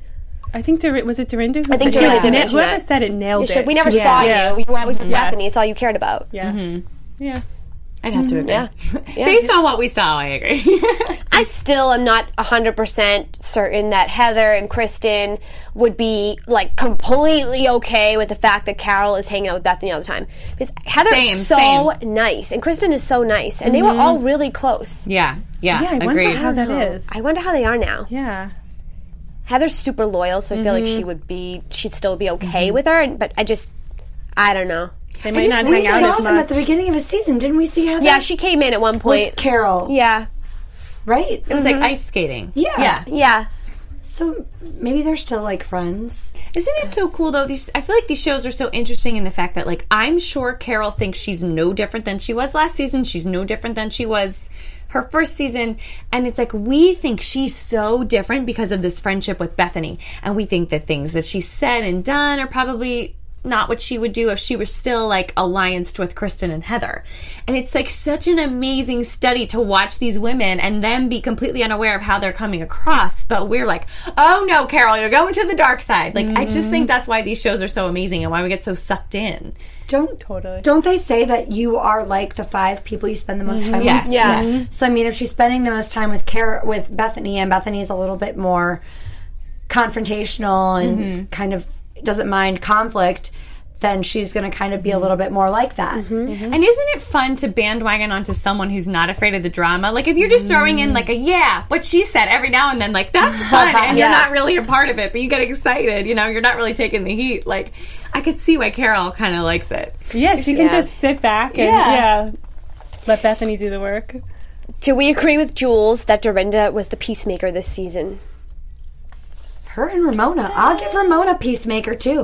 I think Dor- was it Dorinda? Who I think said Dorinda it? did Na- mention Whoever it. said it nailed You should- it. we never She- saw yeah. you. You were always with Yes. Bethany. It's all you cared about. Yeah. Yeah. I'd have to agree. Yeah. Yeah. Based on what we saw, I agree. I still am not one hundred percent certain that Heather and Kristen would be like completely okay with the fact that Carol is hanging out with Bethany all the time. Because Heather Same, is so same. nice and Kristen is so nice. And they were all really close. yeah, yeah, Yeah, I agreed. wonder how that is. I wonder how they are now. Yeah. Heather's super loyal, so I feel like she would be, she'd still be okay with her. And, but I just, I don't know. They might not We hang out saw as them much. at the beginning of a season. Didn't we see Heather? Yeah, she came in at one point. with Carol. Yeah. Right? It was like ice skating. Yeah. yeah. Yeah. So maybe they're still like friends. Isn't it so cool though? These I feel like these shows are so interesting in the fact that like I'm sure Carol thinks she's no different than she was last season. She's no different than she was her first season, and it's like we think she's so different because of this friendship with Bethany, and we think that things that she said and done are probably not what she would do if she were still like allianced with Kristen and Heather. And it's like such an amazing study to watch these women and them be completely unaware of how they're coming across. But we're like, oh no, Carol, you're going to the dark side. Like, mm-hmm. I just think that's why these shows are so amazing and why we get so sucked in. Don't Totally. Don't they say that you are like the five people you spend the most time Yes, with? Yeah. yes. So I mean, if she's spending the most time with Car- with Bethany, and Bethany's a little bit more confrontational and Mm-hmm. kind of doesn't mind conflict, then she's going to kind of be a little bit more like that. Mm-hmm. And isn't it fun to bandwagon onto someone who's not afraid of the drama? Like, if you're just throwing in, like, a yeah, what she said every now and then, like, that's fun, and Yeah. you're not really a part of it, but you get excited, you know, you're not really taking the heat. Like, I could see why Carol kind of likes it. Yeah, she can Yeah. just sit back and, Yeah. yeah, let Bethany do the work. Do we agree with Jules that Dorinda was the peacemaker this season? Her and Ramona. I'll give Ramona Peacemaker, too.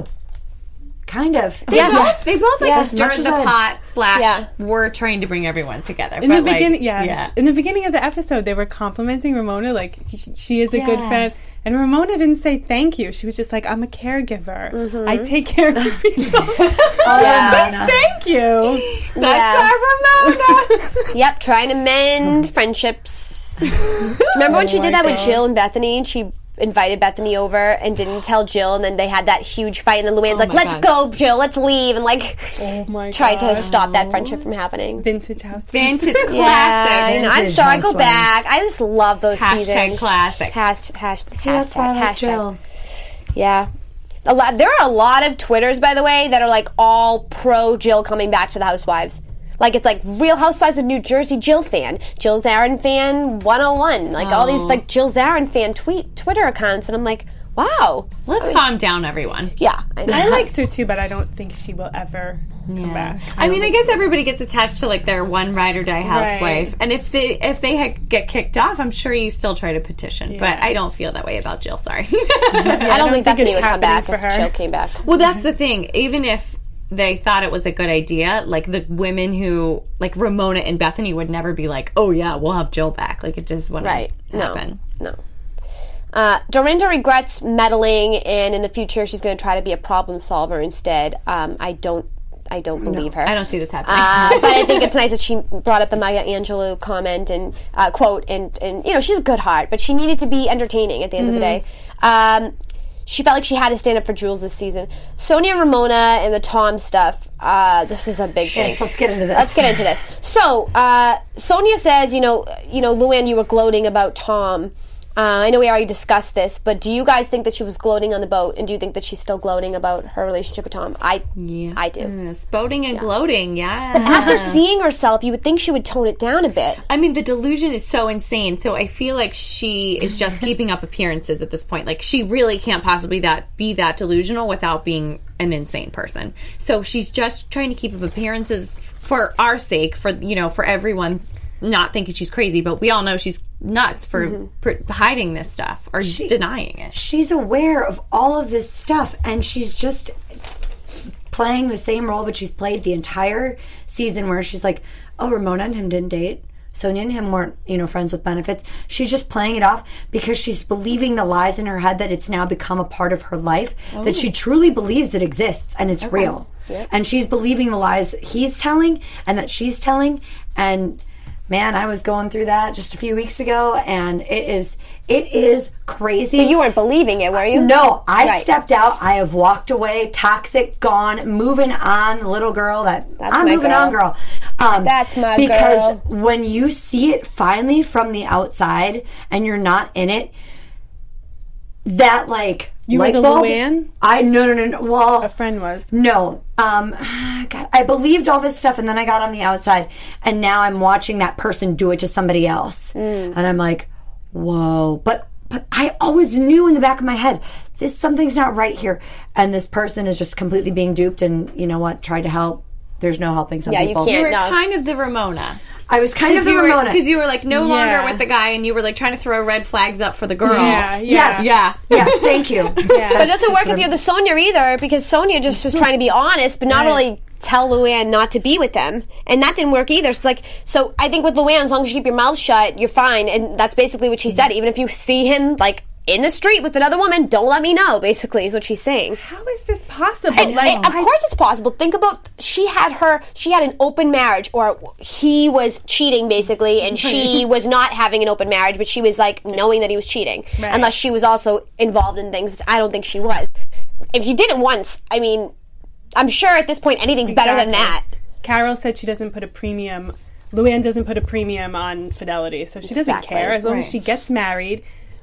Kind of. They Yeah. both, they both like, Yeah. As much stirred as the I- pot, slash, Yeah. were trying to bring everyone together. In but the like, beginning, yeah. yeah. In the beginning of the episode, they were complimenting Ramona, like she, she is a good Yeah. friend. And Ramona didn't say thank you. She was just like, I'm a caregiver. I take care of people. Oh, yeah. Thank you. Yeah. That's our Ramona! Yep, trying to mend friendships. Do you remember when she did that with Jill and Bethany, and she invited Bethany over and didn't tell Jill, and then they had that huge fight, and then Luann's like, my let's God. go, Jill, let's leave, and like Oh my tried God. to stop that friendship from happening. Vintage house. Vintage classic. Yeah, I know. I'm Vintage sorry, I go housewives. back. I just love those Hashtag seasons. classic. Hasht- hash- See, that's why I hashtag- like hashtag. Jill. Yeah. A lot, there are a lot of Twitters, by the way, that are like all pro Jill coming back to the Housewives. Like, it's like Real Housewives of New Jersey Jill fan, Jill Zarin fan one oh one. Like, all these, like, Jill Zarin fan tweet Twitter accounts. And I'm like, wow. Let's calm down, everyone. Yeah. I, know. I liked her too, but I don't think she will ever come back. I mean, I guess everybody gets attached to like their one ride or die housewife, Right. and if they if they ha- get kicked off, I'm sure you still try to petition. But I don't feel that way about Jill. Sorry. I don't think think Bethany it's would come happening back for if her. Jill came back. Well, that's the thing. Even if they thought it was a good idea, like the women who like Ramona and Bethany would never be like, "Oh yeah, we'll have Jill back." Like it just wouldn't Right. happen. No. No. Uh, Dorinda regrets meddling, and in the future, she's going to try to be a problem solver instead. Um, I don't. I don't believe her. I don't see this happening. Uh, but I think it's nice that she brought up the Maya Angelou comment and uh, quote, and, and you know, she's a good heart, but she needed to be entertaining at the end Mm-hmm. of the day. Um, she felt like she had to stand up for Jules this season. Sonia, Ramona, and the Tom stuff. Uh, this is a big thing. Yes, let's get into this. Let's get into this. So uh, Sonia says, you know, you know, Luann, you were gloating about Tom. Uh, I know we already discussed this, but do you guys think that she was gloating on the boat, and do you think that she's still gloating about her relationship with Tom? I, yeah. I do. Yes, boating and gloating, yeah. But after seeing herself, you would think she would tone it down a bit. I mean, the delusion is so insane. So I feel like she is just keeping up appearances at this point. Like she really can't possibly that be that delusional without being an insane person. So she's just trying to keep up appearances for our sake, for you know, for everyone not thinking she's crazy. But we all know she's nuts for, Mm-hmm. for hiding this stuff or denying it. She's aware of all of this stuff, and she's just playing the same role that she's played the entire season, where she's like, oh, Ramona and him didn't date. Sonia and him weren't, you know, friends with benefits. She's just playing it off because she's believing the lies in her head that it's now become a part of her life, that she truly believes it exists and it's real. And she's believing the lies he's telling and that she's telling, and man, I was going through that just a few weeks ago, and it is it is crazy. But you weren't believing it, were you? No, I Right. stepped out. I have walked away, toxic, gone, moving on, little girl. That That's I'm my moving girl. on, girl. Um, That's my because girl. when you see it finally from the outside and you're not in it, that like You were light the bulb, Luann? I no no no no. Well, A friend was. no. Um, God, I believed all this stuff, and then I got on the outside, and now I'm watching that person do it to somebody else, Mm. and I'm like, whoa. But but I always knew in the back of my head, this something's not right here, and this person is just completely being duped. And you know what? Tried to help. There's no helping some Yeah, you people. can't. You were No. kind of the Ramona. I was kind of the you Ramona. Because you were like no Yeah. longer with the guy, and you were like trying to throw red flags up for the girl. Yeah, yeah. Yes. Yeah. Yes. Thank you. Yeah. But it doesn't work if you're the Sonia either, because Sonia just was trying to be honest, but not Right. really tell Luann not to be with them, and that didn't work either. So like, so I think with Luann, as long as you keep your mouth shut, you're fine, and that's basically what she said. Even if you see him like in the street with another woman, don't let me know. Basically, is what she's saying. How is this possible? And, like, and of I- course it's possible. Think about, she had her, she had an open marriage, or he was cheating basically, and she was not having an open marriage, but she was like knowing that he was cheating, Right. unless she was also involved in things, which I don't think she was. If you did it once, I mean, I'm sure at this point anything's better than that. Exactly. Carol said she doesn't put a premium. Luann doesn't put a premium on fidelity, so she doesn't Exactly. care as long as Right. she gets married,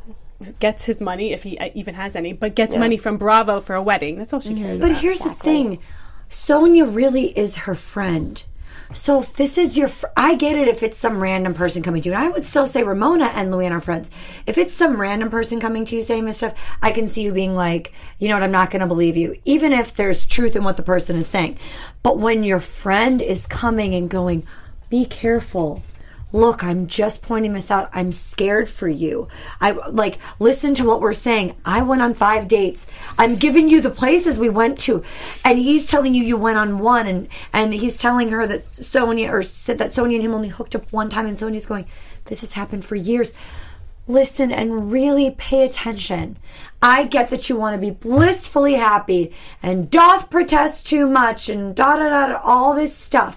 gets his money if he uh, even has any, but gets money from Bravo for a wedding. That's all she cares But about. here's the thing, Sonia really is her friend. So if this is your, fr- I get it if it's some random person coming to you. And I would still say Ramona and Luann are friends. If it's some random person coming to you saying this stuff, I can see you being like, you know what, I'm not going to believe you, even if there's truth in what the person is saying. But when your friend is coming and going, be careful. Look, I'm just pointing this out. I'm scared for you. I like listen to what we're saying. I went on five dates. I'm giving you the places we went to, and he's telling you you went on one, and and he's telling her that Sonia or said that Sonia and him only hooked up one time, and Sonia's going, this has happened for years. Listen and really pay attention. I get that you want to be blissfully happy and doth protest too much and da da da da all this stuff.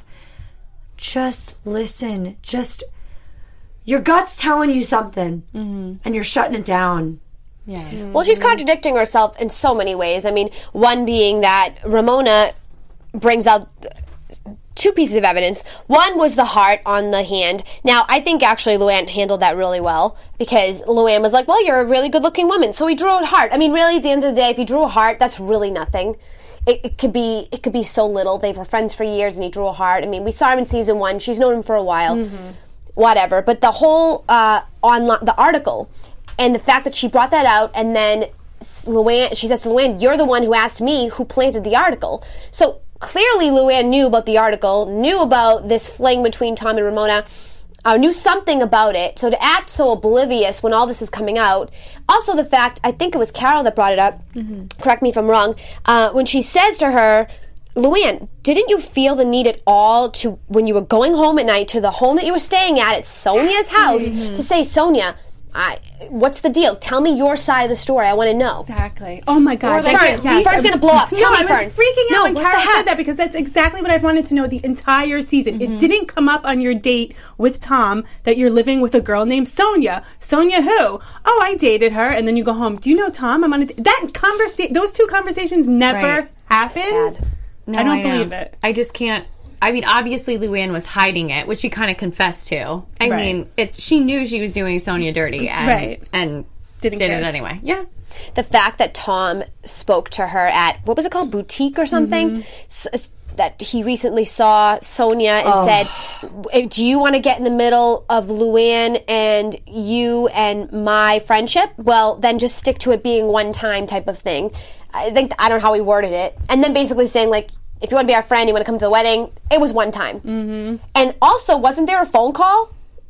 Just listen. Just your gut's telling you something, and you're shutting it down. Yeah. Well, she's contradicting herself in so many ways. I mean, one being that Ramona brings out two pieces of evidence. One was the heart on the hand. Now, I think actually Luann handled that really well, because Luann was like, well, you're a really good-looking woman, so he drew a heart. I mean, really, at the end of the day, if you drew a heart, that's really nothing. It, it could be it could be so little. They were friends for years, and he drew a heart. I mean, we saw him in season one. She's known him for a while. Mm-hmm. Whatever. But the whole uh, online, the article, and the fact that she brought that out, and then Luann, she says to Luann, you're the one who asked me who planted the article. So clearly Luann knew about the article, knew about this fling between Tom and Ramona, uh, knew something about it. So to act so oblivious when all this is coming out. Also the fact, I think it was Carol that brought it up, mm-hmm. correct me if I'm wrong, uh, when she says to her, Luann, didn't you feel the need at all to, when you were going home at night to the home that you were staying at at Sonia's house, mm-hmm. to say, Sonia, I, what's the deal? Tell me your side of the story. I want to know. Exactly. Oh my God. Fern, Yes, Fern's I was- gonna blow up. Tell no, me, I was Fern. freaking out No, when what the Carol heck? said that, because that's exactly what I've wanted to know the entire season. Mm-hmm. It didn't come up on your date with Tom that you're living with a girl named Sonia. Sonia who? Oh, I dated her, and then you go home. Do you know Tom? I'm on a d-. That conversation. Those two conversations never Right. happened. Sad. No, I don't know. believe it. I just can't. I mean, obviously Luann was hiding it, which she kind of confessed to. I Right. mean, it's she knew she was doing Sonia dirty, and Right. and Didn't did care. it anyway. Yeah. The fact that Tom spoke to her at, what was it called, Boutique or something? S- s- that he recently saw Sonia and said, do you want to get in the middle of Luann and you and my friendship? Well, then just stick to it being one time type of thing. I think, I don't know how he worded it. And then basically saying, like, if you want to be our friend, you want to come to the wedding, it was one time. Mm-hmm. And also, wasn't there a phone call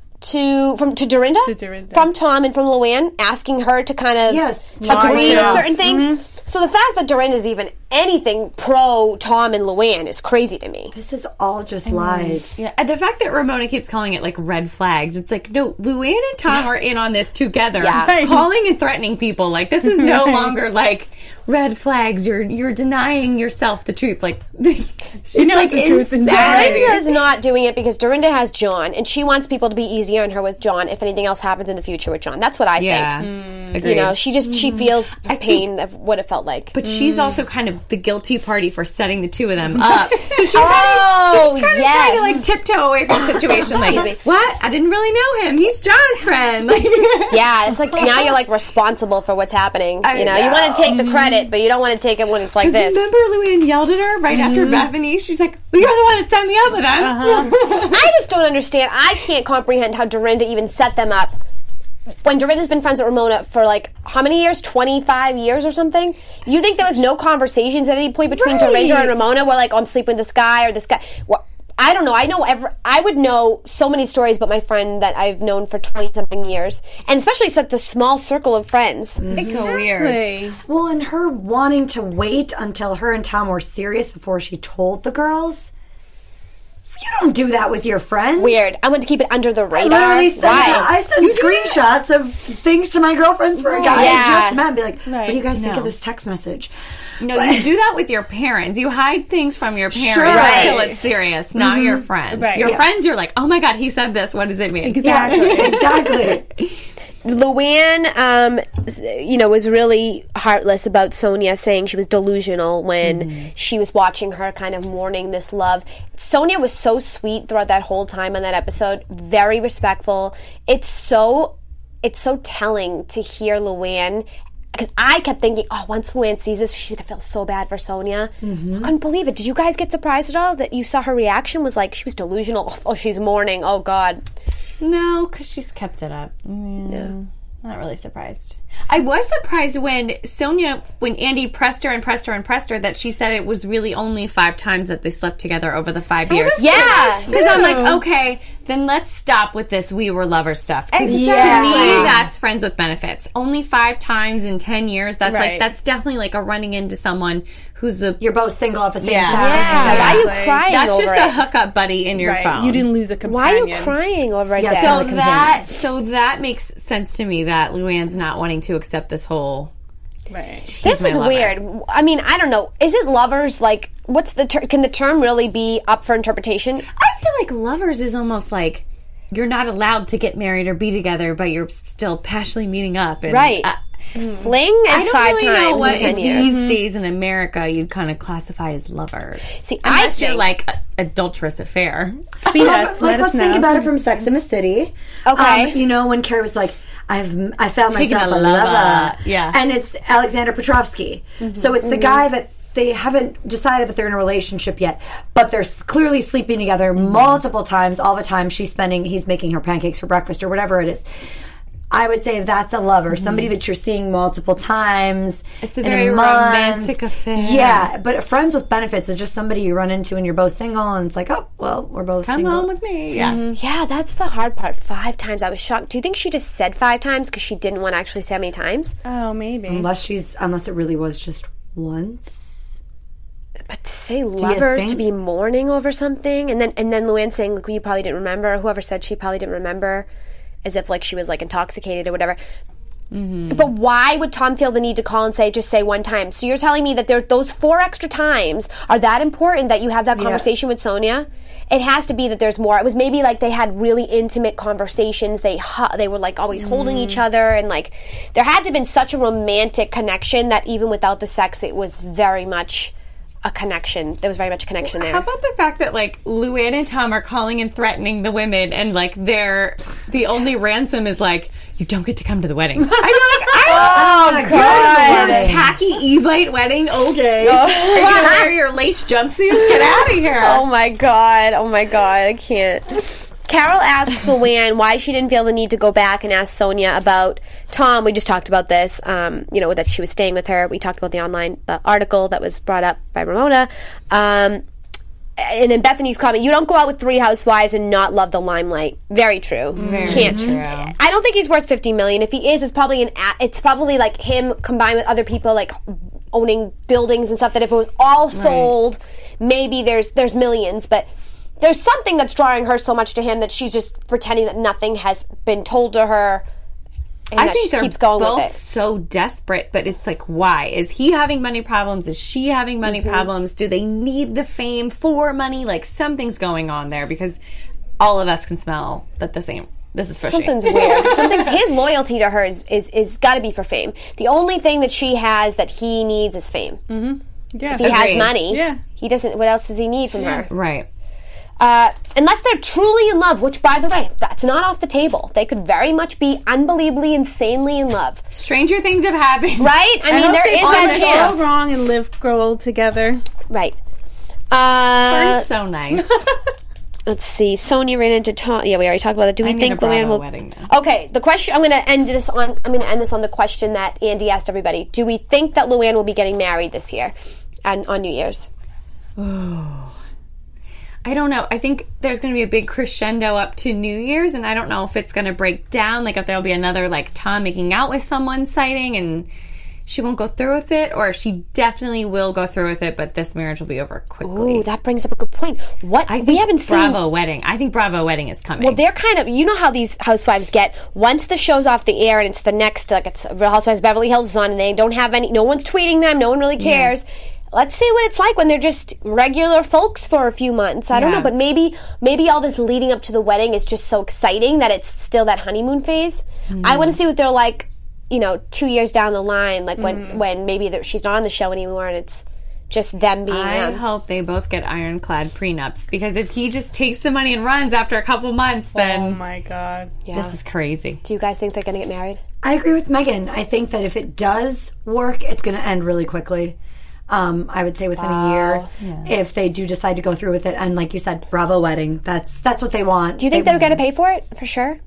to from to Dorinda? To Dorinda. From Tom and from Luann, asking her to kind of Yes. agree Lie with it off. certain things. So the fact that Dorinda's even anything pro Tom and Luann is crazy to me. This is all just lies. Yeah, and the fact that Ramona keeps calling it like red flags, it's like, no, Luann and Tom are in on this together. Yeah. Right. Calling and threatening people. Like, this is no longer like, red flags. You're you're denying yourself the truth. Like She knows like the truth and insanity. Dorinda's not doing it because Dorinda has John, and she wants people to be easier on her with John if anything else happens in the future with John. That's what I Yeah, think. agreed. You know, she just she feels pain of what it felt like. But she's also kind of the guilty party for setting the two of them up. So she Oh, she's kind of yes. trying to like tiptoe away from the situation. Like, Excuse me. what? I didn't really know him. He's John's friend. Like, Yeah, it's like now you're like responsible for what's happening. I You know, you know. want to take the credit, but you don't want to take it when it's like this. remember Luann yelled at her right after Bethany? She's like, well, you're the one that set me up with him. I just don't understand. I can't comprehend how Dorinda even set them up. When Dorinda's been friends with Ramona for like how many years? twenty-five years or something? You think there was no conversations at any point between Right. Dorinda and Ramona where like, oh, I'm sleeping with this guy or this guy? Well, I don't know. I know every, I would know so many stories about my friend that I've known for twenty something years, and especially such a small circle of friends. It's so weird. Exactly. Well, and her wanting to wait until her and Tom were serious before she told the girls. You don't do that with your friends. Weird. I want to keep it under the I radar. literally send, Why? I send screenshots of things to my girlfriends for a guy Yeah. I just met and be like, what Right. do you guys think No. of this text message? No, you do that with your parents. You hide things from your parents Sure. until Right. it's serious, not your friends. Right. Your Yeah. friends, you're like, oh my God, he said this. What does it mean? Yeah, exactly. Luann, um, you know, was really heartless about Sonia saying she was delusional when she was watching her kind of mourning this love. Sonia was so sweet throughout that whole time on that episode, very respectful. It's so, it's so telling to hear Luann, because I kept thinking, oh, once Luann sees this, she's gonna feel so bad for Sonia. I couldn't believe it. Did you guys get surprised at all that you saw her reaction was like she was delusional? Oh, she's mourning. Oh God. No, because she's kept it up. Mm, Not really surprised. I was surprised when Sonia, when Andy pressed her and pressed her and pressed her, that she said it was really only five times that they slept together over the five years. Yeah. Because I'm like, okay, then let's stop with this we were lovers stuff. 'Cause Exactly. To me, that's friends with benefits. Only five times in ten years, that's Right. like, that's definitely like a running into someone who's a... You're both single at the same Yeah. time. Yeah. Why are you Exactly. crying That's over just it? a hookup buddy in your Right. phone. You didn't lose a Why are companion. you crying over Yeah, that? so- So Like a that so that makes sense to me that Luann's not wanting to accept this whole. Right. This my is lover. weird. I mean, I don't know. Isn't lovers like what's the ter- can the term really be up for interpretation? I feel like lovers is almost like you're not allowed to get married or be together, but you're still passionately meeting up. And, Right. uh, Fling I is don't five really know times what in ten in years. these days in America you'd kind of classify as lovers. See, I Unless you're think- like a adulterous affair. Tweet Well, us. like, Let let's us think know. about it from Sex and the City. Okay. Um, you know, when Carrie was like, I've I found Taking myself a a lover. lover. Yeah. And it's Alexander Petrovsky. So it's the guy that they haven't decided that they're in a relationship yet, but they're s- clearly sleeping together multiple times, all the time. She's spending, he's making her pancakes for breakfast or whatever it is. I would say that's a lover, somebody that you're seeing multiple times. It's a in very month. romantic affair. Yeah, but friends with benefits is just somebody you run into and you're both single, and it's like, oh, well, we're both Come single. home with me. Yeah. Yeah, that's the hard part. Five times. I was shocked. Do you think she just said five times because she didn't want to actually say how many times? Oh, maybe. Unless she's, unless it really was just once. But to say lovers to think? be mourning over something, and then and then Luann saying, "Look, you probably didn't remember." Whoever said she probably didn't remember, as if like she was like intoxicated or whatever. But why would Tom feel the need to call and say, just say one time? So you're telling me that there, those four extra times are that important that you have that conversation with Sonia? It has to be that there's more. It was maybe like they had really intimate conversations. They hu- they were like always holding each other, and like there had to have been such a romantic connection that even without the sex, it was very much a connection. There was very much a connection there. How about the fact that like Luann and Tom are calling and threatening the women, and like they're the only ransom is like you don't get to come to the wedding. I'm like, I Oh, don't God. want a tacky Evite wedding. Okay, are you gonna wear your lace jumpsuit? Get out of here. Oh my god! Oh my god! I can't. Carol asks Luann why she didn't feel the need to go back and ask Sonia about Tom. We just talked about this. Um, you know that she was staying with her. We talked about the online the article that was brought up by Ramona. Um, and in Bethany's comment, you don't go out with three housewives and not love the limelight. Very true. Very Can't. true. I don't think he's worth fifty million. If he is, it's probably an. A- it's probably like him combined with other people like owning buildings and stuff. That if it was all sold, maybe there's there's millions. But there's something that's drawing her so much to him that she's just pretending that nothing has been told to her. And I that think she they're keeps going both with it. so desperate, but it's like, why? Is he having money problems? Is she having money Mm-hmm. problems? Do they need the fame for money? Like, something's going on there because all of us can smell that this ain't, this is fishy. Something's weird. Something's his loyalty to her is is, is got to be for fame. The only thing that she has that he needs is fame. Mm-hmm. Yeah. If he has Agreed. money, Yeah. he doesn't. What else does he need from Yeah. her? Right. Uh, unless they're truly in love, which, by the way, that's not off the table. They could very much be unbelievably, insanely in love, Stranger things have happened. right? I, I mean, hope there they is find that it chance, so wrong and live, grow old together. right? Uh, It's so nice. let's see. Sonia ran into Tom. Yeah, we already talked about it. Do we I need think a Luann Bravo will? wedding now. Okay, the question. I'm going to end this on. I'm going to end this on the question that Andy asked everybody. Do we think that Luann will be getting married this year, and on New Year's? I don't know. I think there's going to be a big crescendo up to New Year's, and I don't know if it's going to break down. Like, if there'll be another, like, Tom making out with someone sighting, and she won't go through with it, or if she definitely will go through with it, but this marriage will be over quickly. Ooh, that brings up a good point. What I think we haven't seen. Bravo wedding. I think Bravo wedding is coming. Well, they're kind of, you know how these housewives get. Once the show's off the air and it's the next, like it's Real Housewives of Beverly Hills is on, and they don't have any, no one's tweeting them, no one really cares. Let's see what it's like when they're just regular folks for a few months. I don't Yeah. know, but maybe maybe all this leading up to the wedding is just so exciting that it's still that honeymoon phase. I want to see what they're like, you know, two years down the line, like when when maybe they're- she's not on the show anymore and it's just them being I them. hope they both get ironclad prenups, because if he just takes the money and runs after a couple months, then Oh my God. Yeah. this is crazy. Do you guys think they're going to get married? I agree with Megan. I think that if it does work, it's going to end really quickly. Um, I would say within a year, if they do decide to go through with it. And like you said, Bravo wedding. That's that's what they want. Do you think they, they're going to pay for it for sure?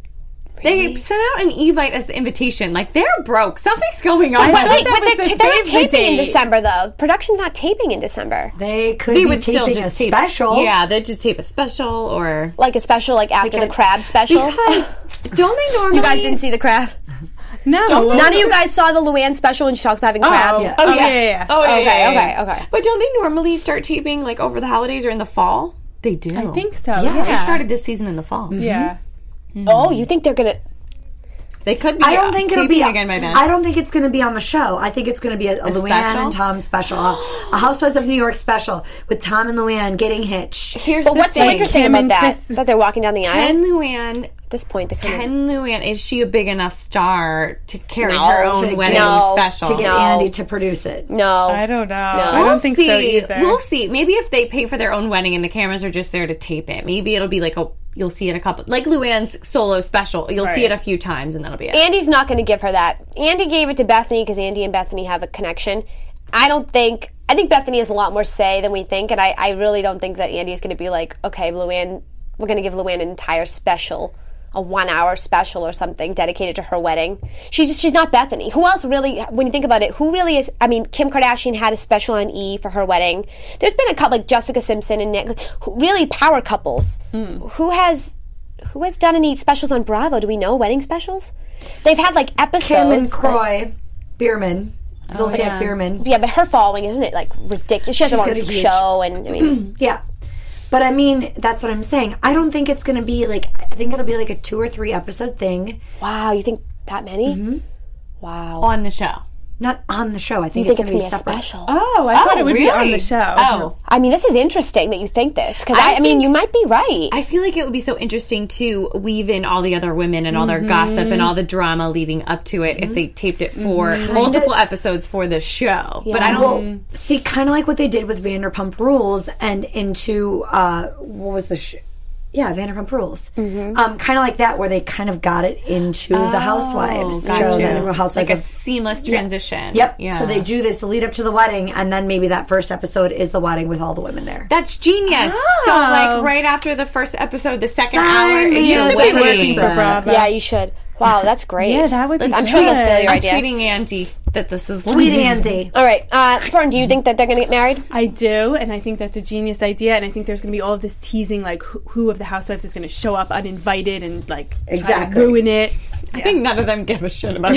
They sent out an Evite as the invitation. Like, they're broke. Something's going on. I thought Wait, that but was they're, the they're not save the taping in date. December, though. Production's not taping in December. They could They be would still taping just a tape special. Yeah, they'd just tape a special, or Like a special, like after Like the a- crab special. because don't they normally? You guys didn't see the crab? No. None of you guys saw the Luann special when she talked about having crabs? yeah. Oh, yeah, yeah, yeah. Oh, yeah, Okay, yeah, yeah, okay, yeah. okay. But don't they normally start taping like over the holidays or in the fall? They do. I think so. Yeah. Yeah. They started this season in the fall. Yeah. Oh, you think they're going to... They could be. I don't think it'll taping be again by then. I don't think it's going to be on the show. I think it's going to be a, a, Luann special? and Tom special, a, a Housewives of New York special with Tom and Luann getting hitched. Here's But the what's thing. so interesting Kim about and that? Chris- That they're walking down the aisle? Can Luann? At this point, they kind of... Can Luann? Is she a big enough star to carry No, her own to wedding no, special? To get No. Andy to produce it. No. I don't know. I We'll don't think see. so either. We'll see. Maybe if they pay for their own wedding and the cameras are just there to tape it, maybe it'll be like a. You'll see it a couple, like Luann's solo special. You'll see Right. it a few times, and that'll be it. Andy's not going to give her that. Andy gave it to Bethany because Andy and Bethany have a connection. I don't think... I think Bethany has a lot more say than we think, and I, I really don't think that Andy is going to be like, okay, Luann, we're going to give Luann an entire special, a one-hour special or something dedicated to her wedding. She's just, she's not Bethany. Who else really, when you think about it, who really is... I mean, Kim Kardashian had a special on E! For her wedding. There's been a couple, like Jessica Simpson and Nick, like, who, really power couples. Who has... Who has done any specials on Bravo? Do we know wedding specials? They've had like episodes. Kim and but- Croy, Bierman, Zolciak yeah. Bierman. Yeah, but her following, isn't it like ridiculous? She has her She's own got a huge- show, and I mean, Yeah. But I mean, that's what I'm saying. I don't think it's going to be like, I think it'll be like a two or three episode thing. wow, you think that many? Wow. On the show. Not on the show. I think You think it's it's going gonna to be be a separate. special? Oh, I thought it would be on really? the show. Oh, I mean, this is interesting that you think this because I I, I mean, think- you might be right. I feel like it would be so interesting to weave in all the other women and all their gossip and all the drama leading up to it if they taped it for multiple episodes for the show. But I don't. Well, see, kind of like what they did with Vanderpump Rules and into, uh, what was the sh- Yeah, Vanderpump Rules. Mm-hmm. Um, kind of like that, where they kind of got it into the Housewives got show. you. Then it Housewives like a of- seamless transition. Yep. Yeah. So they do this lead up to the wedding, and then maybe that first episode is the wedding with all the women there. That's genius. So, like, right after the first episode, the second Sign hour is me the up. should be working wedding. for Bravo. yeah, you should. Wow, that's great. Yeah, that would be I'm good. sure you'll steal your I'm idea. tweeting Andy that this is Sweet Lindsay's- Andy. All right, uh, Fern, do you think that they're going to get married? I do, and I think that's a genius idea, and I think there's going to be all of this teasing, like who, who of the housewives is going to show up uninvited and like try Exactly. to ruin it. I think none of them give a shit about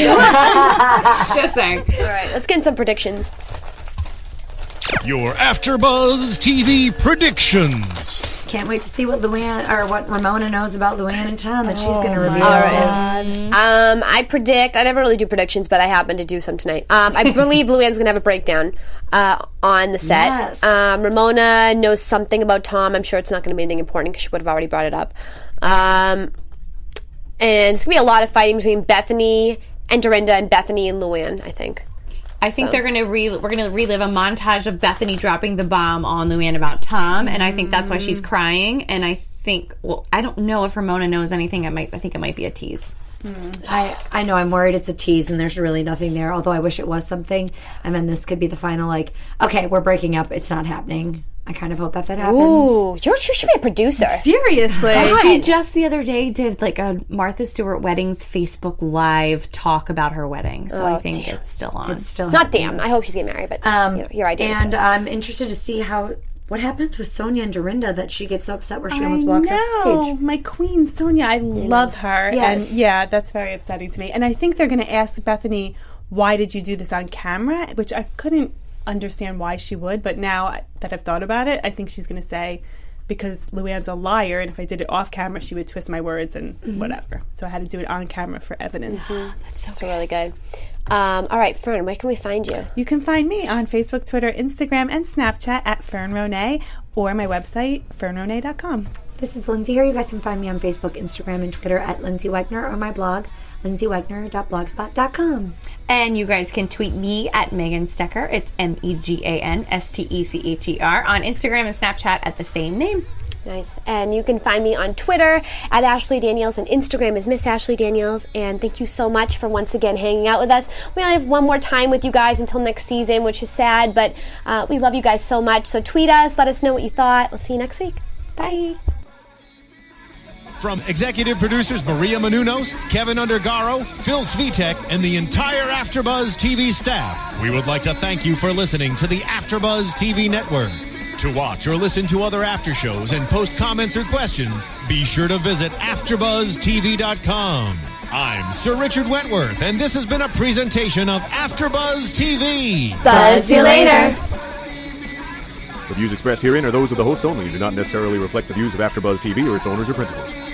that. Just saying. All right, let's get in some predictions. Your AfterBuzz T V predictions. Can't wait to see what Luann or what Ramona knows about Luann and Tom that she's going to reveal. All right. Um, I predict. I never really do predictions, but I happen to do some tonight. Um, I believe Luann's going to have a breakdown uh, on the set. Yes. Um, Ramona knows something about Tom. I'm sure it's not going to be anything important because she would have already brought it up. Um, and it's going to be a lot of fighting between Bethany and Dorinda and Bethany and Luann, I think. I think so. they're going to re- we're going to relive a montage of Bethany dropping the bomb on Luann about Tom, and I think that's why she's crying. And I think, well, I don't know if Ramona knows anything. I might, I think it might be a tease. Mm. I I know I'm worried it's a tease and there's really nothing there. Although I wish it was something, and then this could be the final. Like, okay, we're breaking up. It's not happening. I kind of hope that that happens. Ooh, you're, you should be a producer. Seriously. She just the other day did like a Martha Stewart Weddings Facebook Live talk about her wedding. So Oh, I think damn. it's still on. It's still Not happening. damn. I hope she's getting married, but Um, you know, your idea. And I'm interested to see how what happens with Sonia and Dorinda that she gets so upset where she almost walks I off know. stage. My queen, Sonia. I love her. Yes. And yeah, that's very upsetting to me. And I think they're going to ask Bethany, why did you do this on camera? Which I couldn't understand why she would. But now that I've thought about it, I think she's going to say, because Luann's a liar, and if I did it off camera, she would twist my words and Mm-hmm. whatever. So I had to do it on camera for evidence. That's so really good. Um, all right, Fern, where can we find you? You can find me on Facebook, Twitter, Instagram, and Snapchat at Fern Ronay, or my website, fern ronay dot com. This is Lindsay here. You guys can find me on Facebook, Instagram, and Twitter at Lindsay Wegner, or my blog, lindsay wegner dot blogspot dot com. And you guys can tweet me at Megan Stecher. It's M E G A N S T E C H E R on Instagram and Snapchat at the same name. Nice. And you can find me on Twitter at Ashley Daniels, and Instagram is Miss Ashley Daniels. And thank you so much for once again hanging out with us. We only have one more time with you guys until next season, which is sad, but uh, we love you guys so much. So tweet us, let us know what you thought. We'll see you next week. Bye. From executive producers Maria Menounos, Kevin Undergaro, Phil Svitek, and the entire AfterBuzz T V staff, we would like to thank you for listening to the AfterBuzz T V network. To watch or listen to other after shows and post comments or questions, be sure to visit after buzz t v dot com. I'm Sir Richard Wentworth, and this has been a presentation of AfterBuzz T V. Buzz you later. The views expressed herein are those of the hosts only and do not necessarily reflect the views of AfterBuzz T V or its owners or principals.